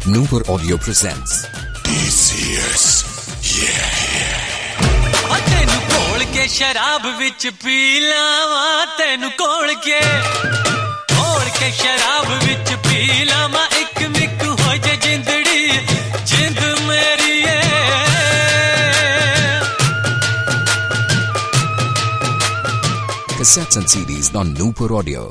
Nooper Audio presents TCS. तेनू कोल के शराब विच पी लावा, तेनू कोल के शराब विच पी लावा, एक मिक हो जे जिंदड़ी जिंद मेरी है। Cassettes and CDs on Nooper Audio.